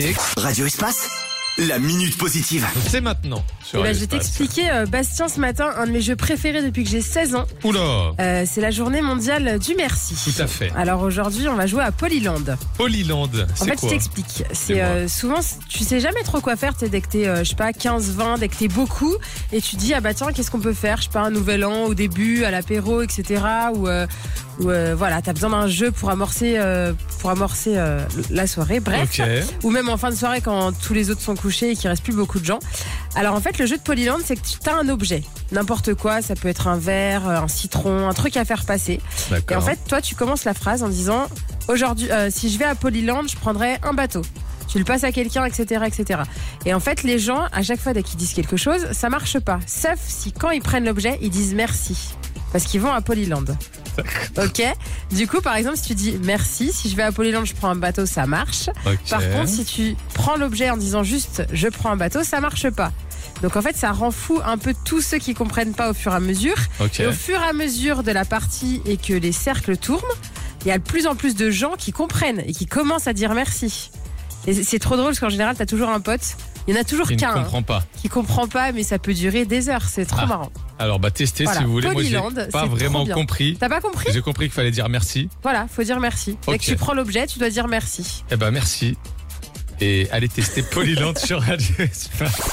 Radio Espace, la minute positive. C'est maintenant. Je vais t'expliquer, Bastien, ce matin, un de mes jeux préférés depuis que j'ai 16 ans. Oula. C'est la journée mondiale du merci. Tout à fait. Alors aujourd'hui, on va jouer à Polyland. Polyland, c'est En fait, quoi? je t'explique. C'est souvent, tu sais jamais trop quoi faire. Dès que t'es, je sais pas, 15, 20, dès que t'es beaucoup, et tu dis, ah bah tiens, qu'est-ce qu'on peut faire? Je sais pas, un nouvel an, au début, à l'apéro, etc. Ou voilà, t'as besoin d'un jeu pour amorcer la soirée. Bref. Ok. Ou même en fin de soirée quand tous les autres sont couchés et qu'il reste plus beaucoup de gens. Alors en fait, le jeu de Polyland, c'est que tu as un objet, n'importe quoi, ça peut être un verre, un citron, un truc à faire passer. D'accord. Et en fait, toi, tu commences la phrase en disant aujourd'hui, si je vais à Polyland, je prendrai un bateau. Tu le passes à quelqu'un, etc., etc. Et en fait, les gens, à chaque fois dès qu'ils disent quelque chose, ça marche pas. Sauf si quand ils prennent l'objet, ils disent merci. Parce qu'ils vont à Polyland. Ok. Du coup, par exemple, si tu dis merci, si je vais à Polyland, je prends un bateau, ça marche. Ok. Par contre, si tu prends l'objet en disant juste je prends un bateau, ça marche pas. Donc en fait, ça rend fou un peu tous ceux qui comprennent pas au fur et à mesure. Ok. Et au fur et à mesure de la partie et que les cercles tournent, il y a de plus en plus de gens qui comprennent et qui commencent à dire merci. Et c'est trop drôle parce qu'en général, t'as toujours un pote. Il y en a toujours Il ne qu'un comprend pas. qui comprend pas, mais ça peut durer des heures. C'est trop marrant. Alors, testez Voilà. si vous voulez. Polyland, Moi, j'ai c'est pas trop vraiment bien. compris. T'as pas compris? J'ai compris qu'il fallait dire merci. Voilà, faut dire merci. Dès Ok. que tu prends l'objet, tu dois dire merci. Eh ben, merci. Et allez tester Polyland sur Radio Espace.